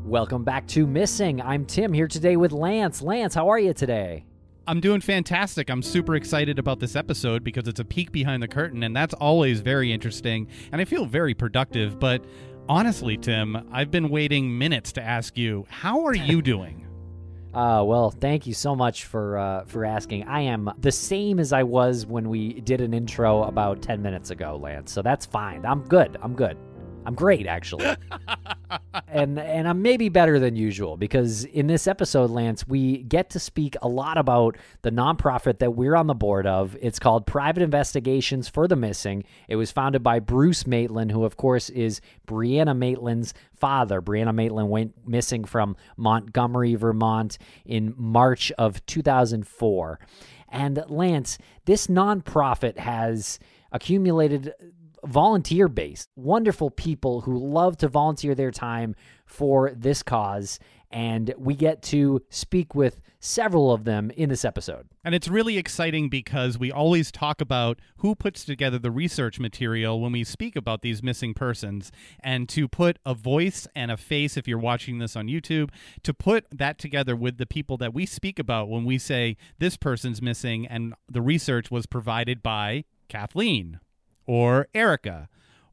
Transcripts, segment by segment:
Welcome back to Missing. I'm Tim here today with Lance. Lance, how are you today? I'm doing fantastic. I'm super excited about this episode because it's a peek behind the curtain, and that's always very interesting, and I feel very productive. But honestly, Tim, I've been waiting minutes to ask you, how are you doing? Well, thank you so much for asking. I am the same as I was when we did an intro about 10 minutes ago, Lance, so that's fine. I'm good. I'm great, actually. and I'm maybe better than usual because in this episode, Lance, we get to speak a lot about the nonprofit that we're on the board of. It's called Private Investigations for the Missing. It was founded by Bruce Maitland, who, of course, is Brianna Maitland's father. Brianna Maitland went missing from Montgomery, Vermont in March of 2004. And Lance, this nonprofit has accumulated volunteer based, wonderful people who love to volunteer their time for this cause, and we get to speak with several of them in this episode. And it's really exciting because we always talk about who puts together the research material when we speak about these missing persons, and to put a voice and a face, if you're watching this on YouTube, to put that together with the people that we speak about when we say this person's missing, and the research was provided by Kathleen or Erica,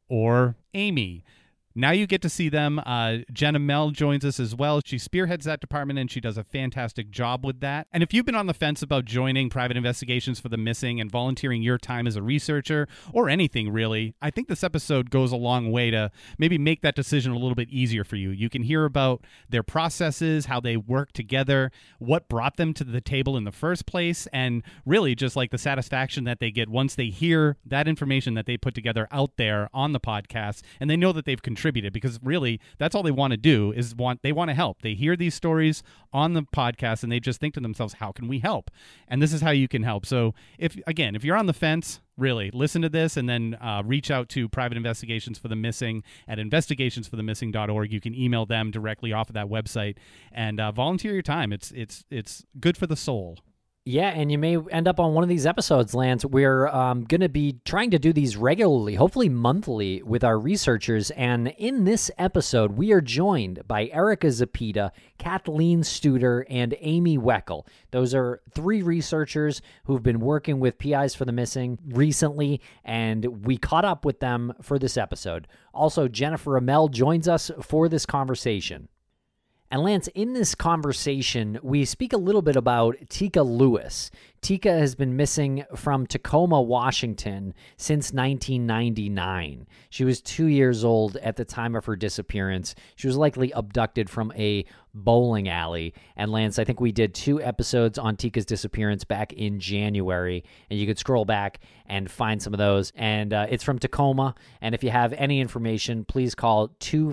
or Amy. Now you get to see them. Jenna Mel joins us as well. She spearheads that department, and she does a fantastic job with that. And if you've been on the fence about joining Private Investigations for the Missing and volunteering your time as a researcher, or anything really, I think this episode goes a long way to maybe make that decision a little bit easier for you. You can hear about their processes, how they work together, what brought them to the table in the first place, and really just like the satisfaction that they get once they hear that information that they put together out there on the podcast, and they know that they've contributed, because really that's all they want to do is they want to help. They hear these stories on the podcast and they just think to themselves, how can we help? And this is how you can help. So if you're on the fence, really listen to this, and then reach out to Private Investigations for the Missing at investigationsforthemissing.org. You can email them directly off of that website and volunteer your time. It's good for the soul. Yeah, and you may end up on one of these episodes, Lance. We're going to be trying to do these regularly, hopefully monthly, with our researchers. And in this episode, we are joined by Erica Zapita, Kathleen Studer, and Amy Weckel. Those are three researchers who've been working with PIs for the Missing recently, and we caught up with them for this episode. Also, Jennifer Amell joins us for this conversation. And Lance, in this conversation, we speak a little bit about Tika Lewis. Tika has been missing from Tacoma, Washington since 1999. She was 2 years old at the time of her disappearance. She was likely abducted from a bowling alley. And Lance, I think we did 2 episodes on Tika's disappearance back in January, and you could scroll back and find some of those. And it's from Tacoma. And if you have any information, please call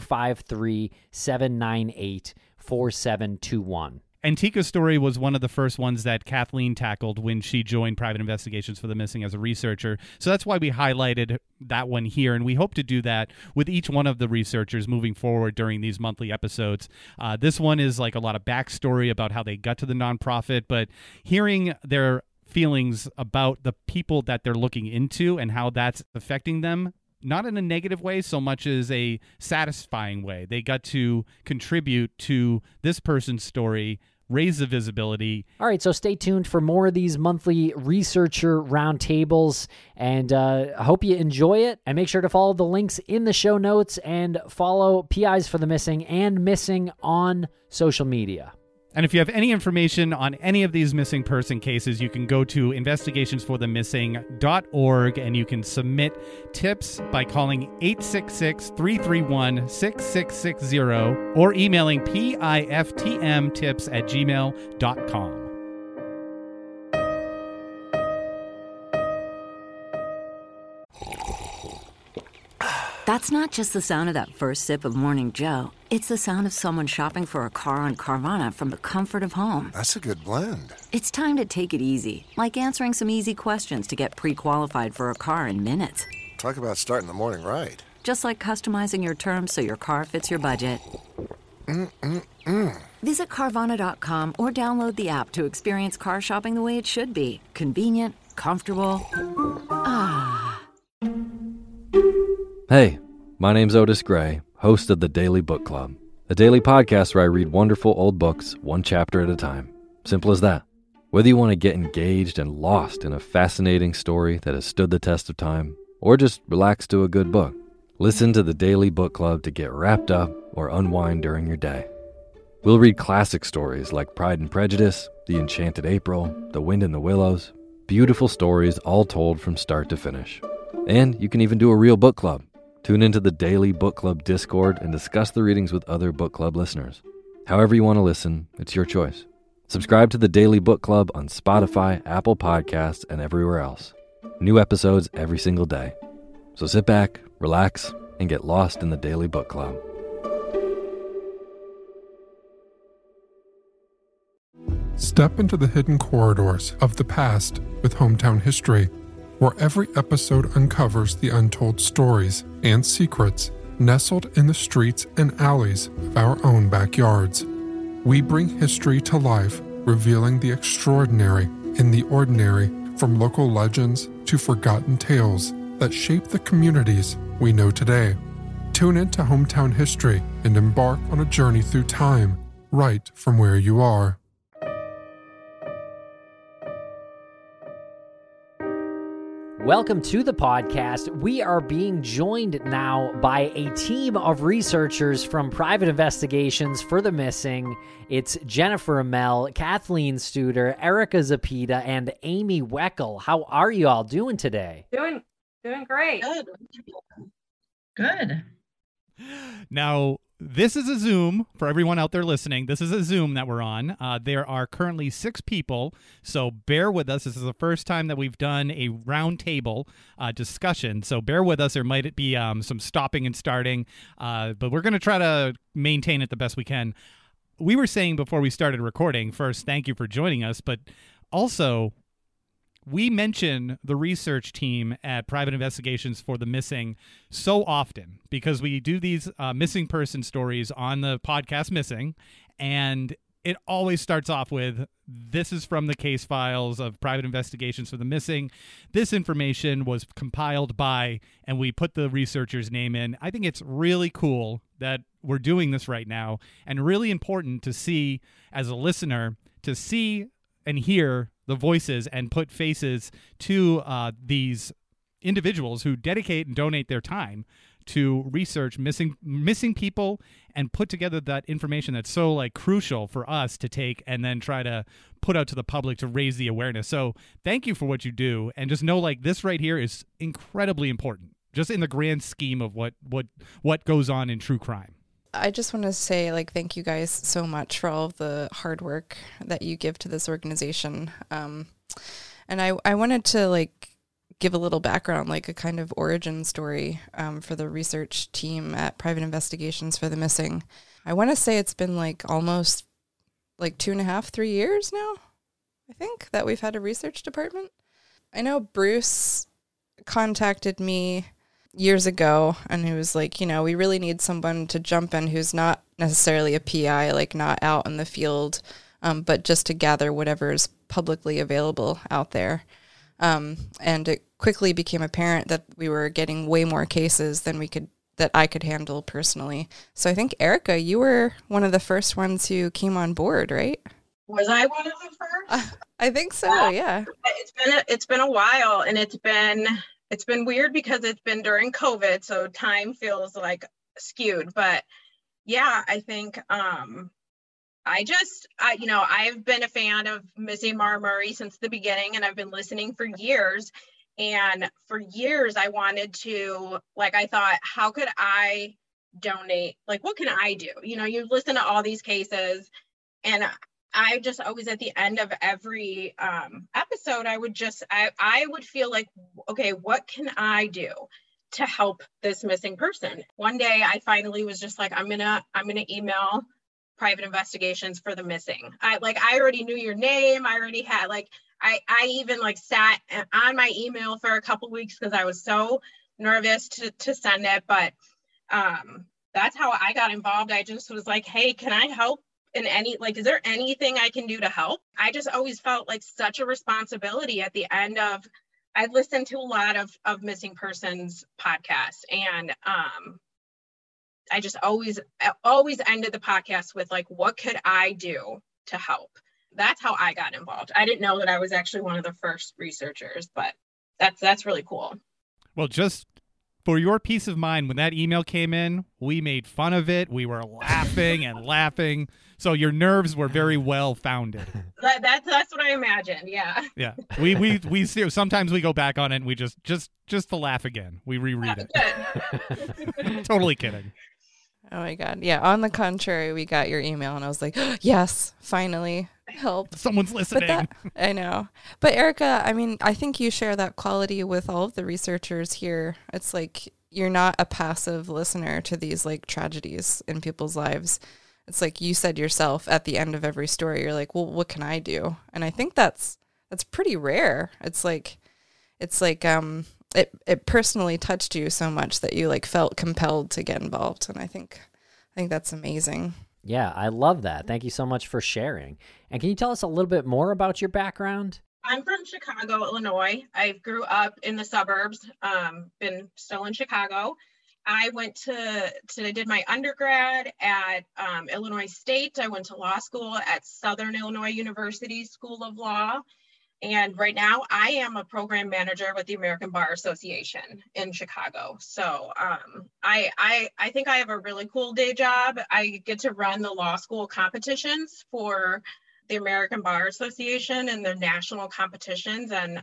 253-798-4721. And Tika's story was one of the first ones that Kathleen tackled when she joined Private Investigations for the Missing as a researcher. So that's why we highlighted that one here, and we hope to do that with each one of the researchers moving forward during these monthly episodes. This one is like a lot of backstory about how they got to the nonprofit, but hearing their feelings about the people that they're looking into and how that's affecting them, not in a negative way so much as a satisfying way. They got to contribute to this person's story, raise the visibility. All right, so stay tuned for more of these monthly researcher roundtables, and I hope you enjoy it. And make sure to follow the links in the show notes and follow PIs for the Missing and Missing on social media. And if you have any information on any of these missing person cases, you can go to investigationsforthemissing.org and you can submit tips by calling 866-331-6660 or emailing piftmtips@gmail.com. That's not just the sound of that first sip of Morning Joe. It's the sound of someone shopping for a car on Carvana from the comfort of home. That's a good blend. It's time to take it easy, like answering some easy questions to get pre-qualified for a car in minutes. Talk about starting the morning right. Just like customizing your terms so your car fits your budget. Visit Carvana.com or download the app to experience car shopping the way it should be. Convenient, comfortable. Ah. Hey, my name's Otis Gray, host of the Daily Book Club. a daily podcast where I read wonderful old books one chapter at a time. Simple as that. Whether you want to get engaged and lost in a fascinating story that has stood the test of time, or just relax to a good book, listen to the Daily Book Club to get wrapped up or unwind during your day. We'll read classic stories like Pride and Prejudice, The Enchanted April, The Wind in the Willows. Beautiful stories all told from start to finish. And you can even do a real book club. Tune into the Daily Book Club Discord and discuss the readings with other book club listeners. However you want to listen, it's your choice. Subscribe to the Daily Book Club on Spotify, Apple Podcasts, and everywhere else. New episodes every single day. So sit back, relax, and get lost in the Daily Book Club. Step into the hidden corridors of the past with Hometown History, where every episode uncovers the untold stories and secrets nestled in the streets and alleys of our own backyards. We bring history to life, revealing the extraordinary in the ordinary, from local legends to forgotten tales that shape the communities we know today. Tune into Hometown History and embark on a journey through time, right from where you are. Welcome to the podcast. We are being joined now by a team of researchers from Private Investigations for the Missing. It's Jennifer Amell, Kathleen Studer, Erica Zapita, and Amy Weckel. How are you all doing today? Doing great. Good. Now, this is a Zoom for everyone out there listening. This is a Zoom that we're on. There are currently 6 people, so bear with us. This is the first time that we've done a round table discussion, so bear with us. There might be some stopping and starting, but we're going to try to maintain it the best we can. We were saying before we started recording, first, thank you for joining us, but also, we mention the research team at Private Investigations for the Missing so often because we do these missing person stories on the podcast Missing, and it always starts off with, this is from the case files of Private Investigations for the Missing. This information was compiled by, and we put the researcher's name in. I think it's really cool that we're doing this right now, and really important to see, as a listener, to see and hear the voices and put faces to these individuals who dedicate and donate their time to research missing people and put together that information that's so crucial for us to take and then try to put out to the public to raise the awareness. So thank you for what you do, and just know this right here is incredibly important, just in the grand scheme of what goes on in true crime. I just want to say, thank you guys so much for all of the hard work that you give to this organization. And I wanted to, give a little background, a kind of origin story for the research team at Private Investigations for the Missing. I want to say it's been, almost, 2.5, 3 years now, I think, that we've had a research department. I know Bruce contacted me years ago, and he was like, we really need someone to jump in who's not necessarily a PI, not out in the field, but just to gather whatever is publicly available out there. And it quickly became apparent that we were getting way more cases than that I could handle personally. So I think, Erica, you were one of the first ones who came on board, right? Was I one of the first? I think so, yeah. It's been a while, and it's been weird because it's been during COVID, so time feels skewed. But yeah, I think I've been a fan of Missy Marmurray since the beginning, and I've been listening for years. And for years, I wanted to, I thought, how could I donate? What can I do? You listen to all these cases, and I just always, at the end of every episode, I would feel okay, what can I do to help this missing person? One day I finally was just I'm gonna email Private Investigations for the Missing. I already knew your name. I already had I even sat on my email for a couple weeks because I was so nervous to send it. But that's how I got involved. I just was hey, can I help in any, is there anything I can do to help? I just always felt such a responsibility at the end of, I've listened to a lot of missing persons podcasts, and I just always ended the podcast with like, what could I do to help? That's how I got involved. I didn't know that I was actually one of the first researchers, but that's really cool. Well, just for your peace of mind, when that email came in, we made fun of it. We were laughing and laughing. So your nerves were very well founded. That's what I imagined. Yeah. Yeah. We sometimes we go back on it and we just to laugh again. We reread it. Totally kidding. Oh my God. Yeah. On the contrary, we got your email and I was like, yes, finally help. Someone's listening. I know. But Erica, I mean, I think you share that quality with all of the researchers here. It's like, you're not a passive listener to these like tragedies in people's lives. It's like you said yourself at the end of every story, you're like, well, what can I do? And I think that's pretty rare. It's like it personally touched you so much that you like felt compelled to get involved. And I think that's amazing. Yeah, I love that. Thank you so much for sharing. And can you tell us a little bit more about your background? I'm from Chicago, Illinois. I grew up in the suburbs, been still in Chicago. I did my undergrad at Illinois State. I went to law school at Southern Illinois University School of Law. And right now I am a program manager with the American Bar Association in Chicago. So I think I have a really cool day job. I get to run the law school competitions for the American Bar Association and their national competitions. And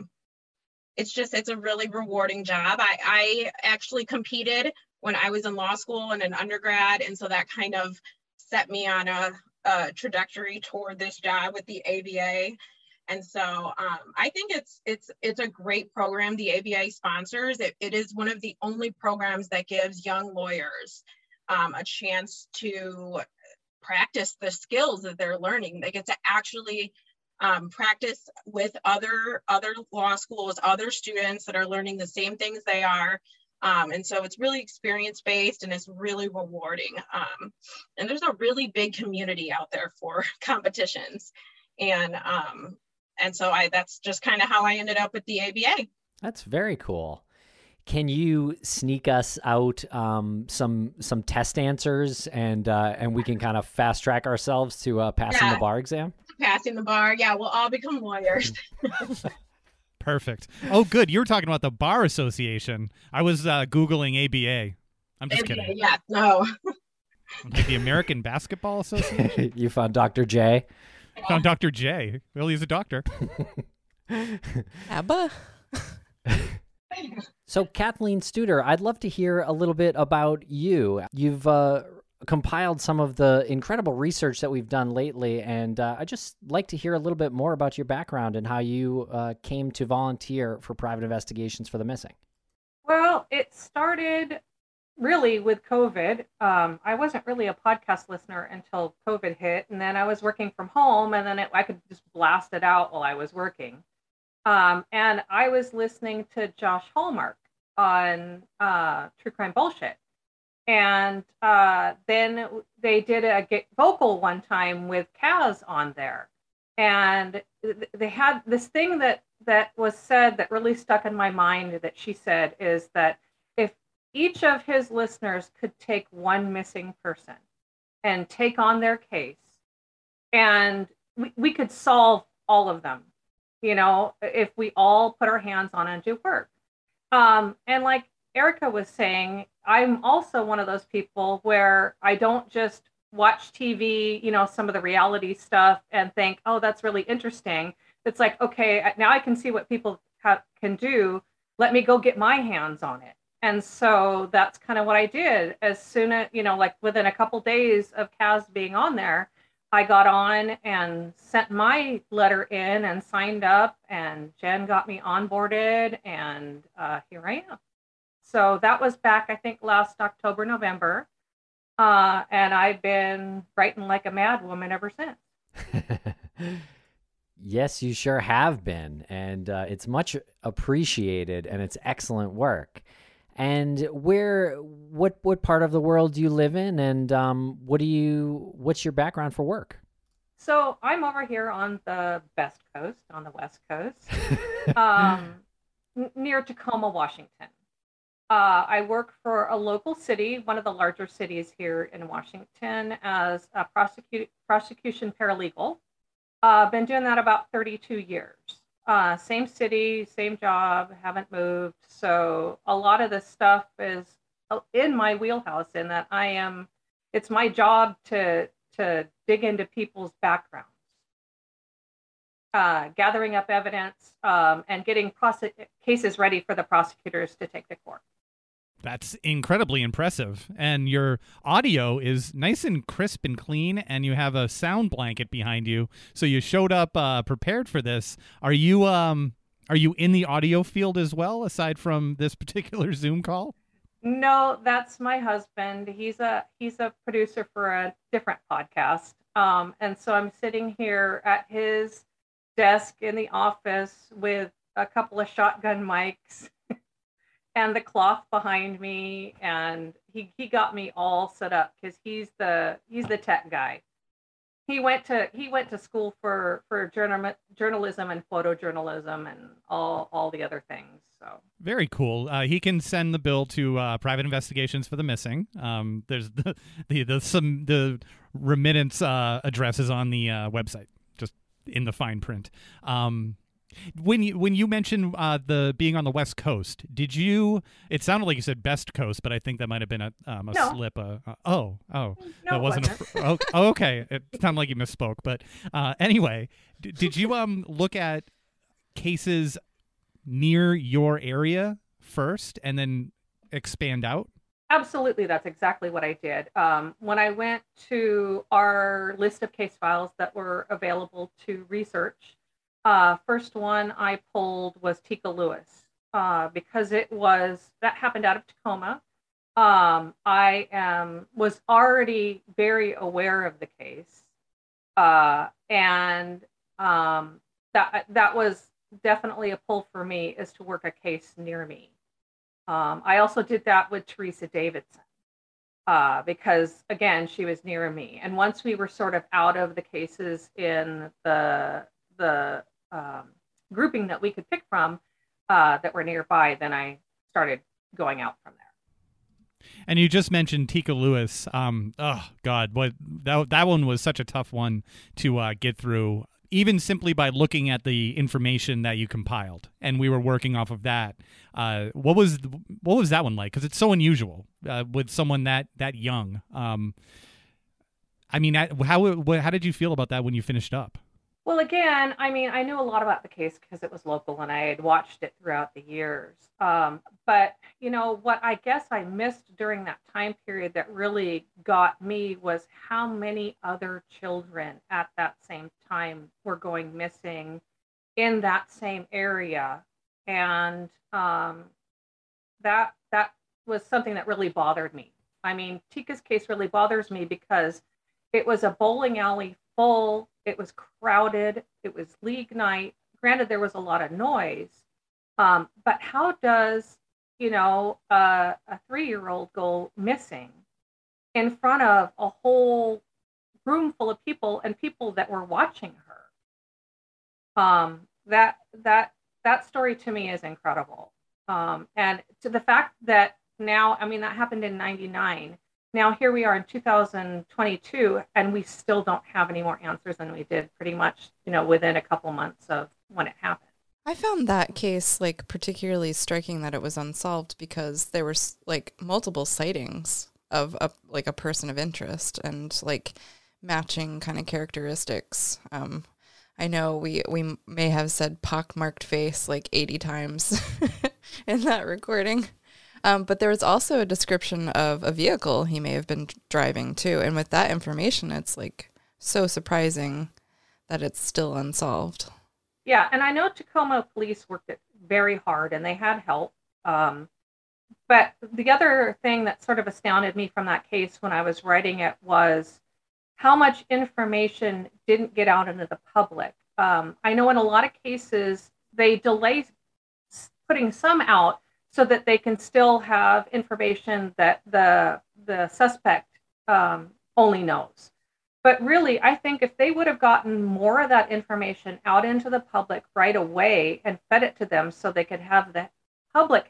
it's a really rewarding job. I actually competed when I was in law school and an undergrad. And so that kind of set me on a trajectory toward this job with the ABA. And so I think it's a great program the ABA sponsors. It is one of the only programs that gives young lawyers a chance to practice the skills that they're learning. They get to actually practice with other law schools, other students that are learning the same things they are. And so it's really experience-based and it's really rewarding. And there's a really big community out there for competitions. And so that's just kind of how I ended up with the ABA. That's very cool. Can you sneak us out some test answers and we can kind of fast track ourselves to passing the bar exam? Passing the bar. Yeah, we'll all become lawyers. Perfect. Oh, good. You were talking about the Bar Association. I was Googling ABA. I'm just kidding. Yeah, no. Like the American Basketball Association? You found Dr. J? I found Dr. J. Well, he's a doctor. ABBA? So, Kathleen Studer, I'd love to hear a little bit about you. You've compiled some of the incredible research that we've done lately, and I'd just like to hear a little bit more about your background and how you came to volunteer for private investigations for the missing. Well, it started really with COVID. I wasn't really a podcast listener until COVID hit, and then I was working from home, and then I could just blast it out while I was working. And I was listening to Josh Hallmark on True Crime Bullshit. And then they did a Get Vocal one time with Kaz on there. And they had this thing that was said that really stuck in my mind that she said is that if each of his listeners could take one missing person and take on their case, and we could solve all of them, you know, if we all put our hands on it and do work. And like Erica was saying, I'm also one of those people where I don't just watch TV, you know, some of the reality stuff and think, oh, that's really interesting. It's like, okay, now I can see what people can do. Let me go get my hands on it. And so that's kind of what I did. As soon as, you know, like within a couple days of Kaz being on there, I got on and sent my letter in and signed up, and Jen got me onboarded, and here I am. So that was back, I think, last October, November. And I've been writing like a mad woman ever since. Yes, you sure have been. And it's much appreciated, and it's excellent work. And what part of the world do you live in, and what's your background for work? So I'm over here on the best coast, on the West Coast, near Tacoma, Washington. I work for a local city, one of the larger cities here in Washington, as a prosecution paralegal. Been doing that about 32 years. Same city, same job, haven't moved. So a lot of this stuff is in my wheelhouse in that it's my job to dig into people's backgrounds, gathering up evidence, and getting cases ready for the prosecutors to take to court. That's incredibly impressive. And your audio is nice and crisp and clean, and you have a sound blanket behind you. So you showed up prepared for this. Are you in the audio field as well, aside from this particular Zoom call? No, that's my husband. He's a producer for a different podcast. And so I'm sitting here at his desk in the office with a couple of shotgun mics and the cloth behind me, and he got me all set up because he's the tech guy. He went to school for journalism and photojournalism and all the other things. So very cool. He can send the bill to Private Investigations for the Missing. There's the remittance addresses on the website, just in the fine print. When you mentioned the being on the West Coast, did you? It sounded like you said Best Coast, but I think that might have been a no. slip. No, that wasn't. Okay, it sounded like you misspoke. But anyway, did you look at cases near your area first and then expand out? Absolutely, that's exactly what I did. When I went to our list of case files that were available to research. First one I pulled was Tika Lewis, because that happened out of Tacoma. I was already very aware of the case, and that was definitely a pull for me, is to work a case near me. I also did that with Teresa Davidson, because again, she was near me. And once we were sort of out of the cases in the grouping that we could pick from that were nearby, then I started going out from there. And you just mentioned Tika Lewis. Oh God, that one was such a tough one to get through, even simply by looking at the information that you compiled, and we were working off of that. What was that one like? Because it's so unusual with someone that young. I mean, how did you feel about that when you finished up? Well, again, I mean, I knew a lot about the case because it was local and I had watched it throughout the years. But, what I guess I missed during that time period that really got me was how many other children at that same time were going missing in that same area. And that was something that really bothered me. I mean, Tika's case really bothers me because it was a bowling alley full. It was crowded. It was league night. Granted, there was a lot of noise, but how does a 3-year-old go missing in front of a whole room full of people and people that were watching her? That story to me is incredible, and to the fact that now, I mean, that happened in '99. Now, here we are in 2022, and we still don't have any more answers than we did pretty much, within a couple months of when it happened. I found that case particularly striking that it was unsolved because there were multiple sightings of a person of interest and matching kind of characteristics. I know we may have said pockmarked face 80 times in that recording. But there was also a description of a vehicle he may have been driving too. And with that information, it's so surprising that it's still unsolved. Yeah. And I know Tacoma police worked it very hard and they had help. But the other thing that sort of astounded me from that case when I was writing it was how much information didn't get out into the public. I know in a lot of cases, they delay putting some out so that they can still have information that the suspect only knows. But really, I think if they would have gotten more of that information out into the public right away and fed it to them so they could have the public help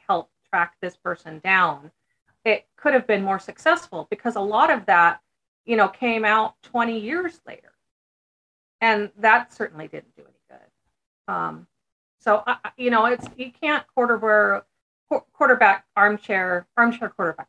track this person down, it could have been more successful, because a lot of that, came out 20 years later. And that certainly didn't do any good. So, you can't quarterback, armchair quarterback,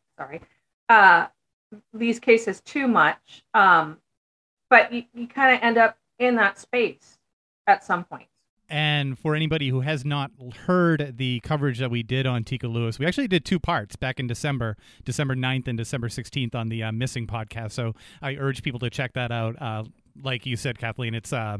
these cases too much. But you kind of end up in that space at some point. And for anybody who has not heard the coverage that we did on Tika Lewis, we actually did 2 parts back in December 9th and December 16th on the Missing podcast. So I urge people to check that out. Like you said, Kathleen, it's a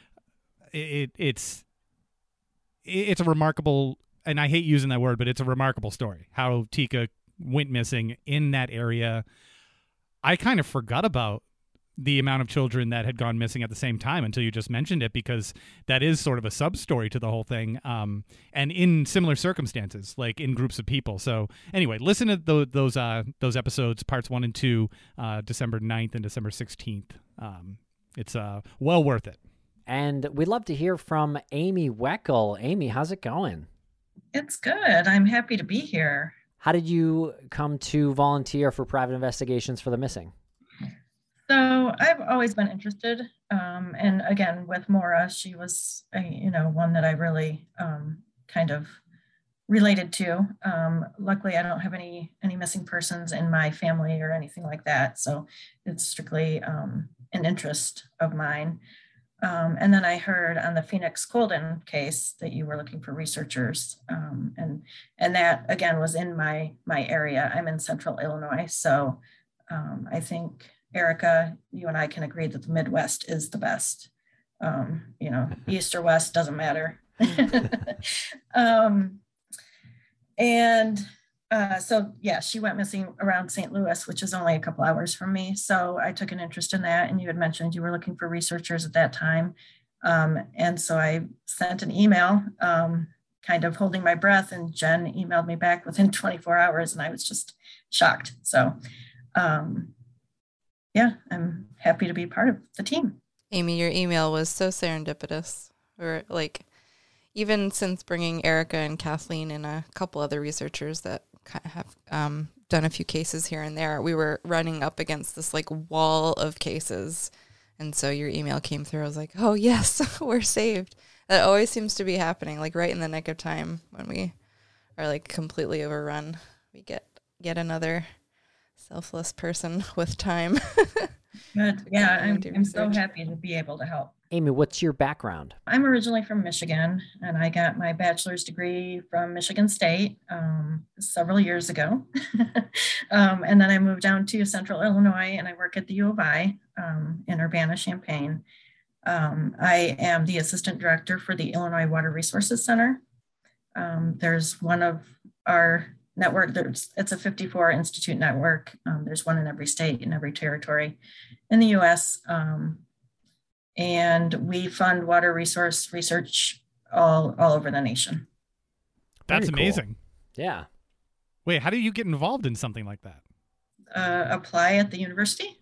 remarkable, and I hate using that word, but it's a remarkable story, how Tika went missing in that area. I kind of forgot about the amount of children that had gone missing at the same time until you just mentioned it, because that is sort of a sub-story to the whole thing, and in similar circumstances, like in groups of people. So anyway, listen to those episodes, parts 1 and 2, December 9th and December 16th. It's well worth it. And we'd love to hear from Amy Weckel. Amy, how's it going? It's good. I'm happy to be here. How did you come to volunteer for private investigations for the missing? So I've always been interested. And again, with Maura, she was, one that I really kind of related to. Luckily, I don't have any missing persons in my family or anything like that. So it's strictly an interest of mine. And then I heard on the Phoenix Colden case that you were looking for researchers. And that, again, was in my area. I'm in central Illinois. So I think, Erica, you and I can agree that the Midwest is the best. East or West, doesn't matter. She went missing around St. Louis, which is only a couple hours from me. So I took an interest in that. And you had mentioned you were looking for researchers at that time. And so I sent an email, kind of holding my breath, and Jen emailed me back within 24 hours, and I was just shocked. So, I'm happy to be part of the team. Amy, your email was so serendipitous. Or even since bringing Erica and Kathleen and a couple other researchers that have done a few cases here and there, we were running up against this wall of cases. And so your email came through. I was like, oh yes, we're saved. That always seems to be happening, right in the nick of time when we are completely overrun. We get yet another selfless person with time. Good. Yeah, I'm so happy to be able to help. Amy, what's your background? I'm originally from Michigan, and I got my bachelor's degree from Michigan State several years ago. And then I moved down to central Illinois, and I work at the U of I in Urbana-Champaign. I am the assistant director for the Illinois Water Resources Center. There's one of our network. It's a 54 institute network. There's one in every state and every territory in the U.S. And we fund water resource research all over the nation. That's Very amazing. Cool. Yeah. Wait, how do you get involved in something like that? Apply at the university.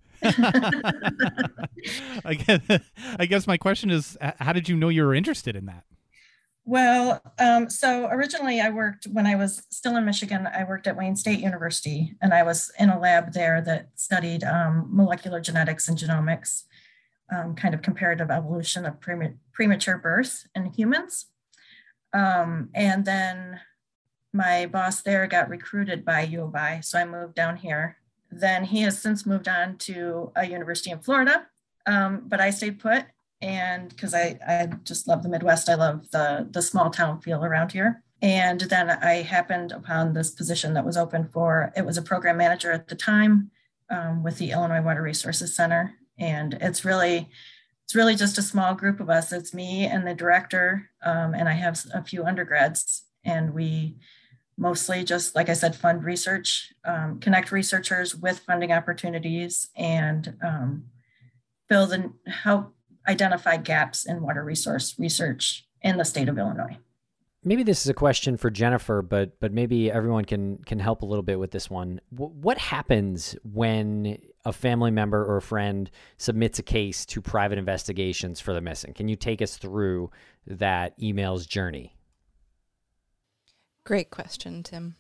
I guess my question is, how did you know you were interested in that? Well, so originally when I was still in Michigan, I worked at Wayne State University, and I was in a lab there that studied molecular genetics and genomics, kind of comparative evolution of premature birth in humans. And then my boss there got recruited by U of I, so I moved down here. Then he has since moved on to a university in Florida, but I stayed put. And because I just love the Midwest, I love the small town feel around here. And then I happened upon this position that was open it was a program manager at the time with the Illinois Water Resources Center. And it's really just a small group of us. It's me and the director, and I have a few undergrads. And we mostly just, like I said, fund research, connect researchers with funding opportunities, and help identify gaps in water resource research in the state of Illinois. Maybe this is a question for Jennifer, but maybe everyone can help a little bit with this one. What happens when a family member or a friend submits a case to private investigations for the missing? Can you take us through that email's journey? Great question, Tim.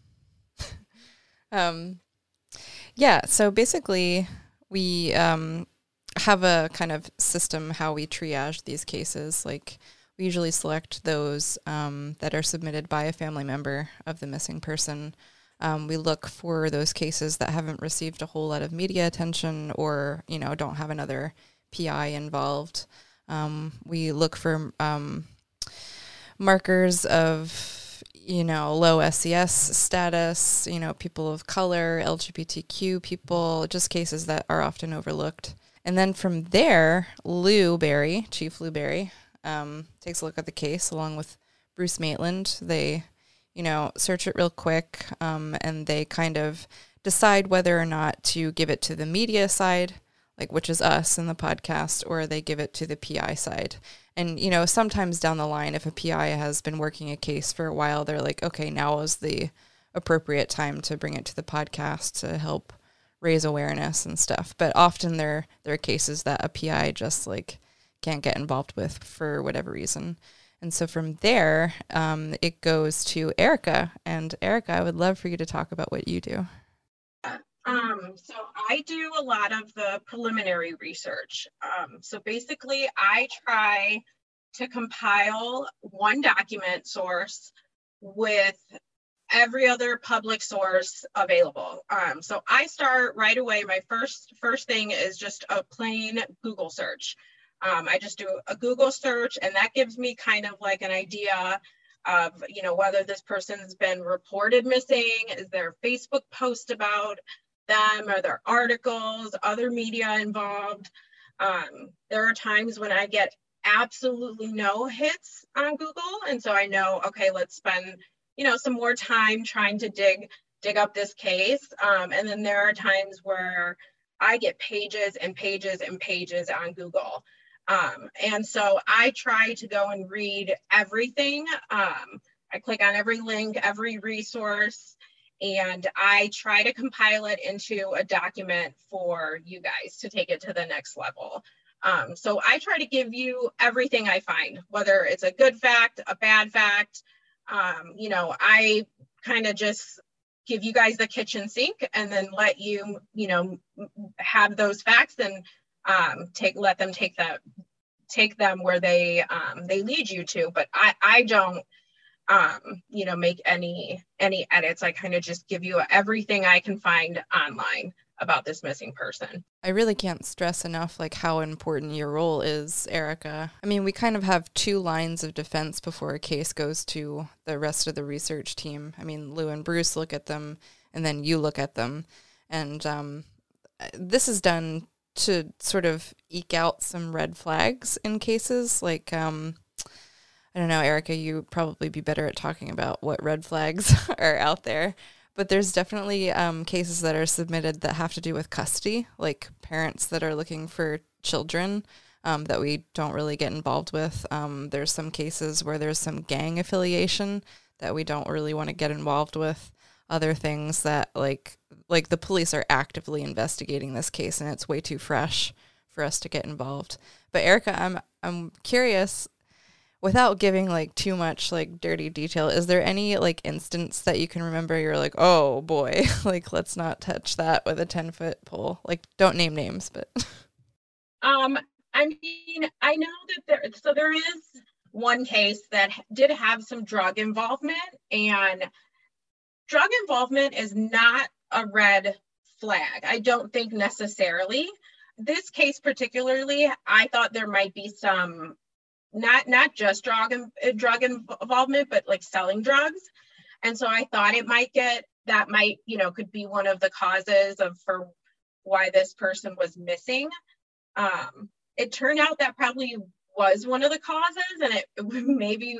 Yeah, so basically we have a kind of system how we triage these cases. Like we usually select those that are submitted by a family member of the missing person. We look for those cases that haven't received a whole lot of media attention or, don't have another PI involved. We look for markers of, low SES status, people of color, LGBTQ people, just cases that are often overlooked. And then from there, Chief Lou Berry, takes a look at the case along with Bruce Maitland. They, search it real quick, and they kind of decide whether or not to give it to the media side, like which is us in the podcast, or they give it to the PI side. And, sometimes down the line, if a PI has been working a case for a while, they're like, okay, now is the appropriate time to bring it to the podcast to help raise awareness and stuff. But often there are cases that a PI just can't get involved with for whatever reason. And so from there, it goes to Erica. And Erica, I would love for you to talk about what you do. So I do a lot of the preliminary research. So basically I try to compile one document source with every other public source available. So I start right away. My first thing is just a plain Google search. I just do a Google search, and that gives me kind of like an idea of, whether this person's been reported missing. Is there a Facebook post about them? Are there articles, other media involved? There are times when I get absolutely no hits on Google. And so I know, okay, let's spend, some more time trying to dig up this case. And then there are times where I get pages and pages and pages on Google. And so I try to go and read everything. I click on every link, every resource, and I try to compile it into a document for you guys to take it to the next level. So I try to give you everything I find, whether it's a good fact, a bad fact. I kind of just give you guys the kitchen sink and then let you, have those facts and let them take them where they lead you to. But I don't make any edits. I kind of just give you everything I can find online about this missing person. I really can't stress enough how important your role is, Erica. I mean, we kind of have two lines of defense before a case goes to the rest of the research team. I mean, Lou and Bruce look at them, and then you look at them. And this is done to sort of eke out some red flags in cases. I don't know, Erica, you'd probably be better at talking about what red flags are out there. But there's definitely cases that are submitted that have to do with custody, like parents that are looking for children that we don't really get involved with. There's some cases where there's some gang affiliation that we don't really want to get involved with. Other things that like the police are actively investigating this case and it's way too fresh for us to get involved. But Erica, I'm curious, without giving too much dirty detail, is there any instance that you can remember you're like, oh boy, let's not touch that with a 10-foot pole? Don't name names, but I mean, I know that there is one case that did have some drug involvement, and drug involvement is not a red flag. I don't think necessarily. This case particularly, I thought there might be some not just drug involvement, but selling drugs. And so I thought could be one of the causes for why this person was missing. It turned out that probably was one of the causes, and it maybe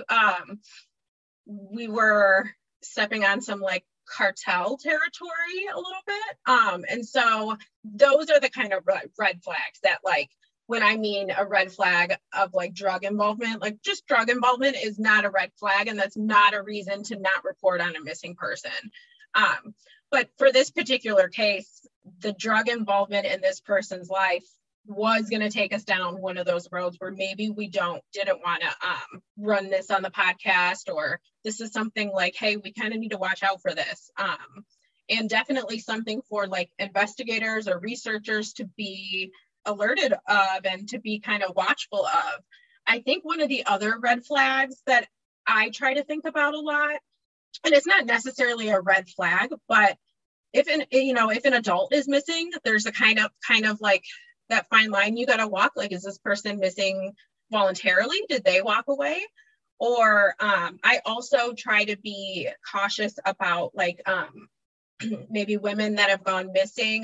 we were stepping on some cartel territory a little bit. And so those are the kind of red flags that when I mean a red flag of drug involvement, just drug involvement is not a red flag, and that's not a reason to not report on a missing person. But for this particular case, the drug involvement in this person's life was going to take us down one of those roads where maybe we didn't want to run this on the podcast, or this is something like, hey, we kind of need to watch out for this. And definitely something for like investigators or researchers to be alerted of and to be kind of watchful of. I think one of the other red flags that I try to think about a lot, and it's not necessarily a red flag, but if an adult is missing, there's a kind of like that fine line you got to walk. Like, is this person missing voluntarily? Did they walk away? Or I also try to be cautious about like maybe women that have gone missing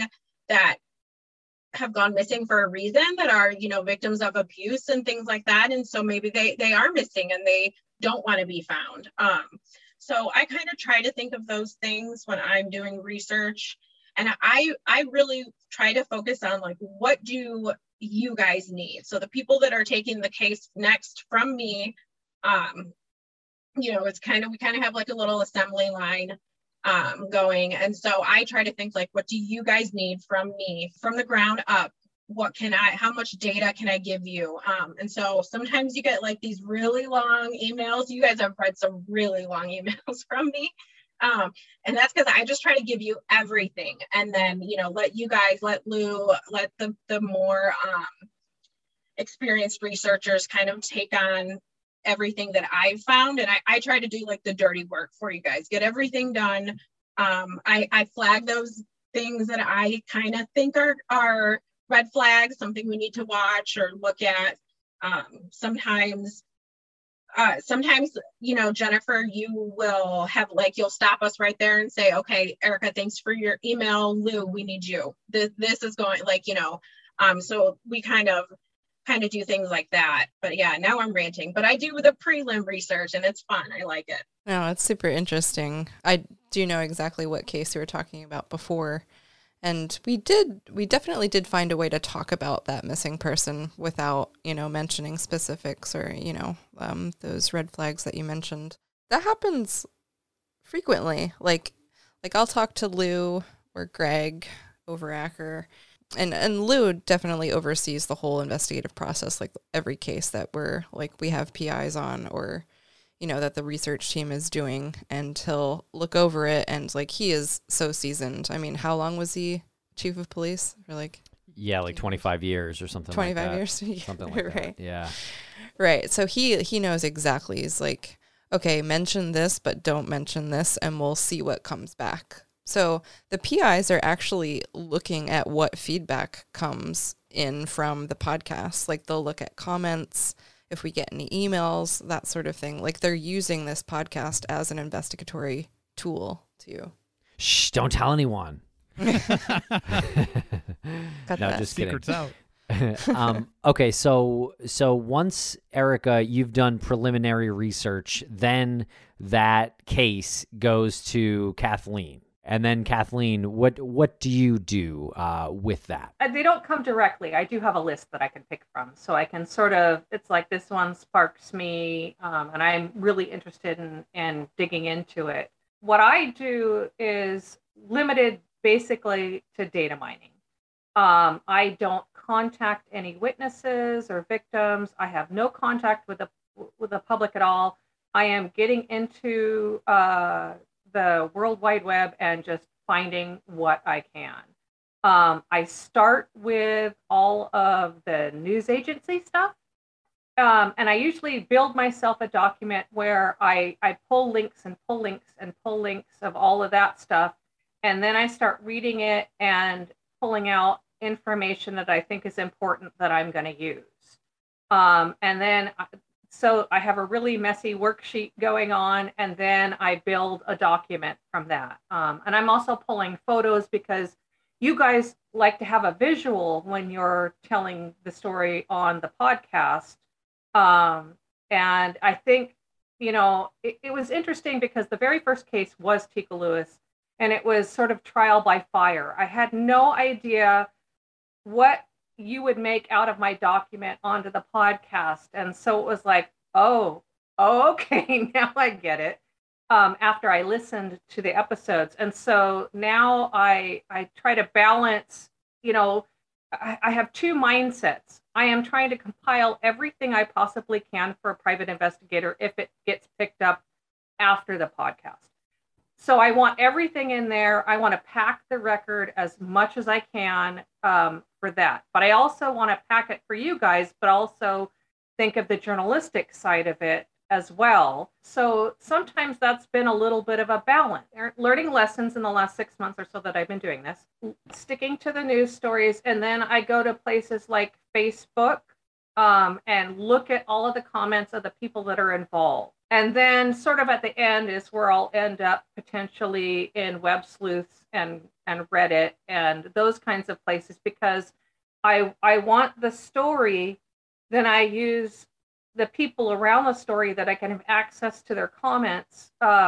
for a reason, that are, victims of abuse and things like that. And so maybe they are missing and they don't want to be found. So I kind of try to think of those things when I'm doing research. And I really try to focus on like, what do you guys need? So the people that are taking the case next from me, it's we kind of have like a little assembly line going. And so I try to think like, what do you guys need from me from the ground up? How much data can I give you? And so sometimes you get like these really long emails. You guys have read some really long emails from me. And that's because I just try to give you everything. And then, let Lou, let the more experienced researchers kind of take on everything that I've found. And I try to do like the dirty work for you guys, get everything done. I flag those things that I kind of think are red flags, something we need to watch or look at. Sometimes, Jennifer, you will have you'll stop us right there and say, okay, Erica, thanks for your email. Lou, we need you. This is going so we kind of do things like that. But yeah, now I'm ranting, but I do the prelim research and it's fun. I like it. No, it's super interesting. I do know exactly what case you were talking about before. And we definitely did find a way to talk about that missing person without, mentioning specifics or, those red flags that you mentioned. That happens frequently. Like I'll talk to Lou or Greg Overacker, and Lou definitely oversees the whole investigative process, like every case that we have PIs on or, that the research team is doing, and he'll look over it and he is so seasoned. I mean, how long was he chief of police? For 25 years or something like that. 25 years? Something like right. that, yeah. Right, so he knows exactly. He's like, okay, mention this, but don't mention this, and we'll see what comes back. So the PIs are actually looking at what feedback comes in from the podcast. They'll look at comments, if we get any emails, that sort of thing. They're using this podcast as an investigatory tool too. Shh, don't tell anyone. Got No, that. just Secrets kidding. out. Okay, so once, Erica, you've done preliminary research, then that case goes to Kathleen. And then Kathleen, what do you do with that? They don't come directly. I do have a list that I can pick from. So I can it's like this one sparks me and I'm really interested in digging into it. What I do is limited basically to data mining. I don't contact any witnesses or victims. I have no contact with the public at all. I am getting into the World Wide Web and just finding what I can. I start with all of the news agency stuff. And I usually build myself a document where I pull links and pull links and pull links of all of that stuff. And then I start reading it and pulling out information that I think is important that I'm going to use. So I have a really messy worksheet going on, and then I build a document from that. And I'm also pulling photos because you guys like to have a visual when you're telling the story on the podcast. And I think, it was interesting because the very first case was Tika Lewis, and it was sort of trial by fire. I had no idea what you would make out of my document onto the podcast. And so it was like, oh, okay, now I get it. After I listened to the episodes. And so now I try to balance, I have two mindsets. I am trying to compile everything I possibly can for a private investigator if it gets picked up after the podcast. So I want everything in there. I want to pack the record as much as I can for that. But I also want to pack it for you guys, but also think of the journalistic side of it as well. So sometimes that's been a little bit of a balance. Learning lessons in the last 6 months or so that I've been doing this, sticking to the news stories. And then I go to places like Facebook and look at all of the comments of the people that are involved. And then sort of at the end is where I'll end up potentially in Web Sleuths and Reddit and those kinds of places, because I want the story. Then I use the people around the story that I can have access to their comments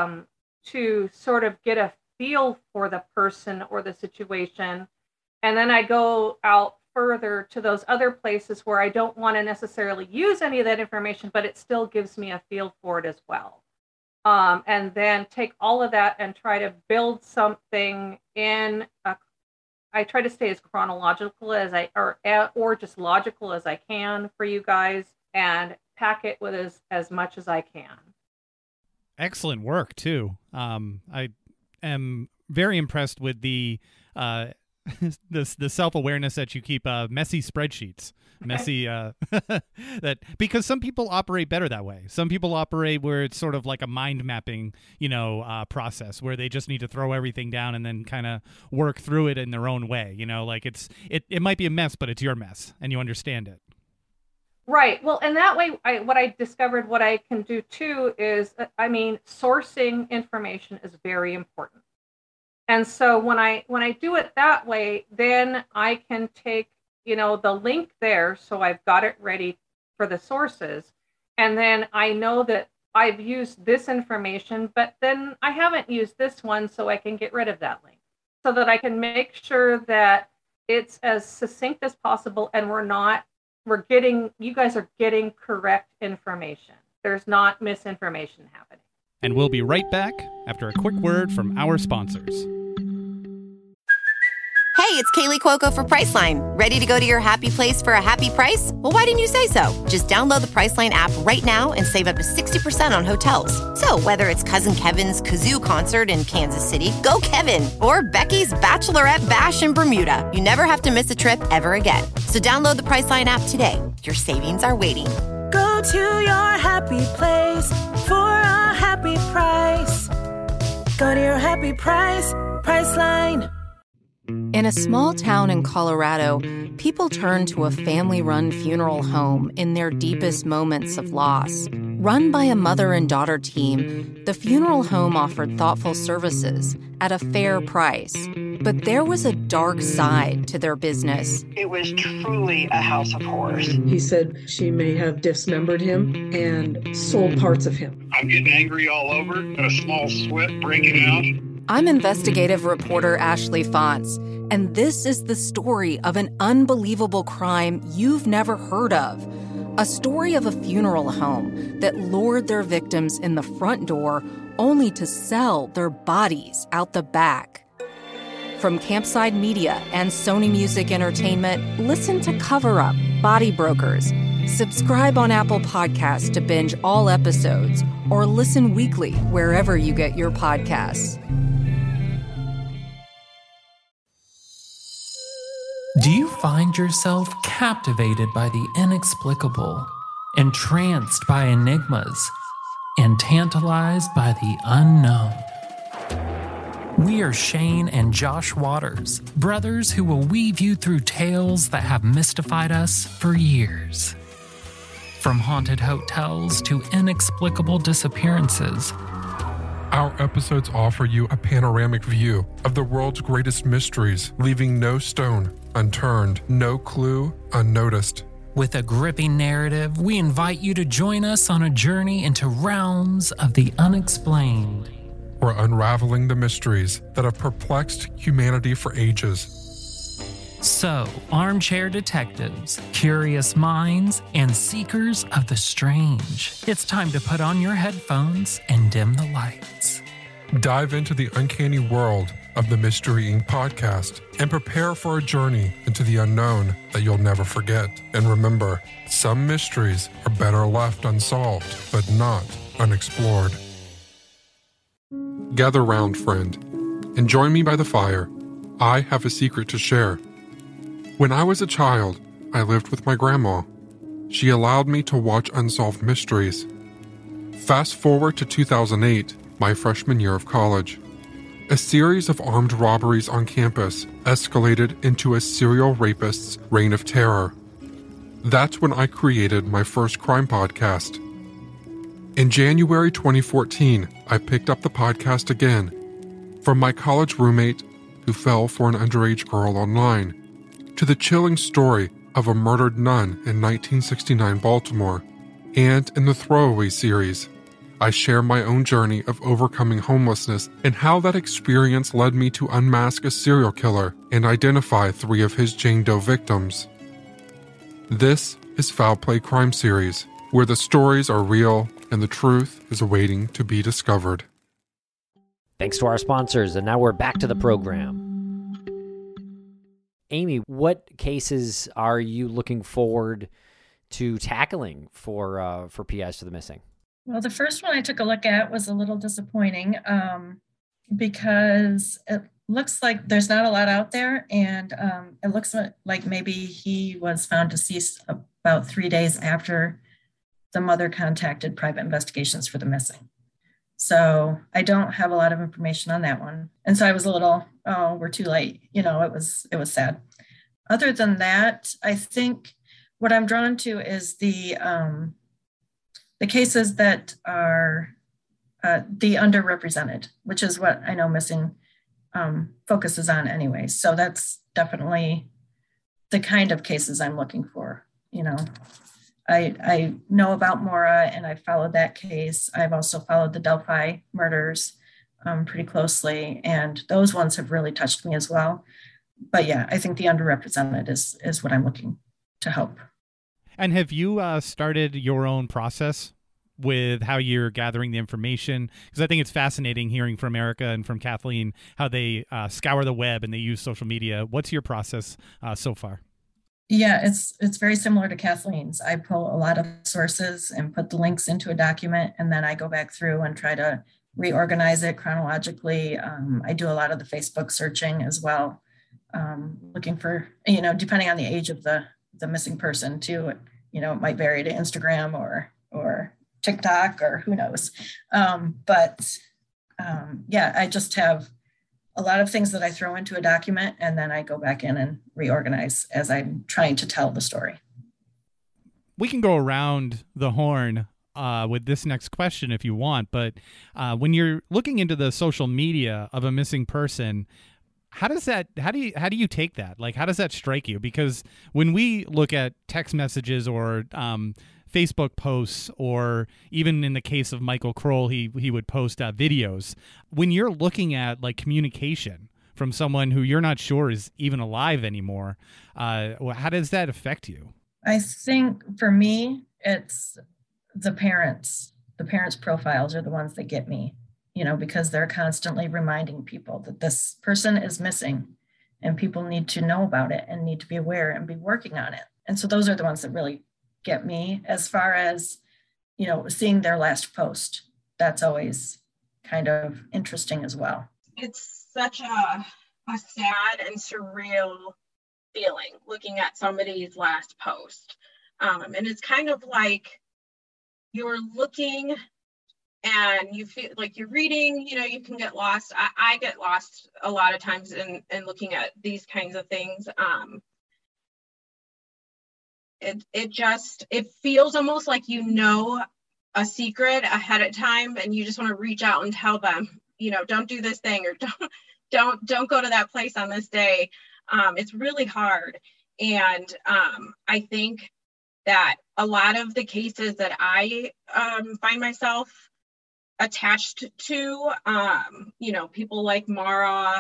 to sort of get a feel for the person or the situation. And then I go out further to those other places where I don't want to necessarily use any of that information, but it still gives me a feel for it as well. And then take all of that and try to build something in I try to stay as chronological as or just logical as I can for you guys, and pack it with as much as I can. Excellent work too. I am very impressed with the self-awareness that you keep messy spreadsheets. Messy that, because some people operate better that way. Some people operate where it's sort of like a mind mapping, process where they just need to throw everything down and then kind of work through it in their own way. Like it might be a mess, but it's your mess and you understand it. Right. Well, and that way, what I discovered, what I can do too is, sourcing information is very important. And so when I do it that way, then I can take, the link there. So I've got it ready for the sources. And then I know that I've used this information, but then I haven't used this one. So I can get rid of that link so that I can make sure that it's as succinct as possible. And you guys are getting correct information. There's not misinformation happening. And we'll be right back after a quick word from our sponsors. Hey, it's Kaylee Cuoco for Priceline. Ready to go to your happy place for a happy price? Well, why didn't you say so? Just download the Priceline app right now and save up to 60% on hotels. So whether it's Cousin Kevin's Kazoo Concert in Kansas City, go Kevin, or Becky's Bachelorette Bash in Bermuda, you never have to miss a trip ever again. So download the Priceline app today. Your savings are waiting. Go to your happy place for a happy price. Go to your happy price, Priceline. In a small town in Colorado, people turn to a family-run funeral home in their deepest moments of loss. Run by a mother and daughter team, the funeral home offered thoughtful services at a fair price. But there was a dark side to their business. It was truly a house of horrors. He said she may have dismembered him and sold parts of him. I'm getting angry all over, got a small sweat breaking out. I'm investigative reporter Ashley Fonts, and this is the story of an unbelievable crime you've never heard of. A story of a funeral home that lured their victims in the front door only to sell their bodies out the back. From Campside Media and Sony Music Entertainment, listen to Cover Up, Body Brokers. Subscribe on Apple Podcasts to binge all episodes, or listen weekly wherever you get your podcasts. Do you find yourself captivated by the inexplicable, entranced by enigmas, and tantalized by the unknown? We are Shane and Josh Waters, brothers who will weave you through tales that have mystified us for years. From haunted hotels to inexplicable disappearances, our episodes offer you a panoramic view of the world's greatest mysteries, leaving no stone unturned, no clue unnoticed. With a gripping narrative, we invite you to join us on a journey into realms of the unexplained. We're unraveling the mysteries that have perplexed humanity for ages. So, armchair detectives, curious minds, and seekers of the strange, it's time to put on your headphones and dim the lights. Dive into the uncanny world of the Mystery Inc. podcast and prepare for a journey into the unknown that you'll never forget. And remember, some mysteries are better left unsolved, but not unexplored. Gather round, friend, and join me by the fire. I have a secret to share. When I was a child, I lived with my grandma. She allowed me to watch unsolved mysteries. Fast forward to 2008, my freshman year of college. A series of armed robberies on campus escalated into a serial rapist's reign of terror. That's when I created my first crime podcast. In January 2014, I picked up the podcast again, from my college roommate who fell for an underage girl online, to the chilling story of a murdered nun in 1969 Baltimore, and in the Throwaway series, I share my own journey of overcoming homelessness and how that experience led me to unmask a serial killer and identify 3 of his Jane Doe victims. This is Foul Play Crime Series, where the stories are real and the truth is waiting to be discovered. Thanks to our sponsors, and now we're back to the program. Amy, what cases are you looking forward to tackling for PIs for the Missing? Well, the first one I took a look at was a little disappointing because it looks like there's not a lot out there, and it looks like maybe he was found deceased about 3 days after the mother contacted private investigations for the missing. So I don't have a lot of information on that one. And so I was a little, we're too late. It was sad. Other than that, I think what I'm drawn to is the cases that are the underrepresented, which is what I know Missing focuses on anyway. So that's definitely the kind of cases I'm looking for. I know about Maura, and I followed that case. I've also followed the Delphi murders pretty closely, and those ones have really touched me as well. But yeah, I think the underrepresented is what I'm looking to help. And have you started your own process with how you're gathering the information? Because I think it's fascinating hearing from Erica and from Kathleen how they scour the web and they use social media. What's your process so far? Yeah, it's very similar to Kathleen's. I pull a lot of sources and put the links into a document, and then I go back through and try to reorganize it chronologically. I do a lot of the Facebook searching as well, looking for, depending on the age of the missing person too, it might vary to Instagram or TikTok or who knows. I just have a lot of things that I throw into a document, and then I go back in and reorganize as I'm trying to tell the story. We can go around the horn with this next question if you want, but when you're looking into the social media of a missing person, how do you take that? Like, how does that strike you? Because when we look at text messages or Facebook posts, or even in the case of Michael Kroll, he would post videos. When you're looking at like communication from someone who you're not sure is even alive anymore, how does that affect you? I think for me, it's the parents. The parents' profiles are the ones that get me, because they're constantly reminding people that this person is missing, and people need to know about it and need to be aware and be working on it. And so those are the ones that really get me. As far as, seeing their last post, that's always kind of interesting as well. It's such a sad and surreal feeling looking at somebody's last post. And it's kind of like you're looking and you feel like you're reading, you can get lost. I get lost a lot of times in looking at these kinds of things. It feels almost like a secret ahead of time, and you just want to reach out and tell them, don't do this thing, or don't go to that place on this day. It's really hard. And I think that a lot of the cases that I find myself attached to, people like Mara,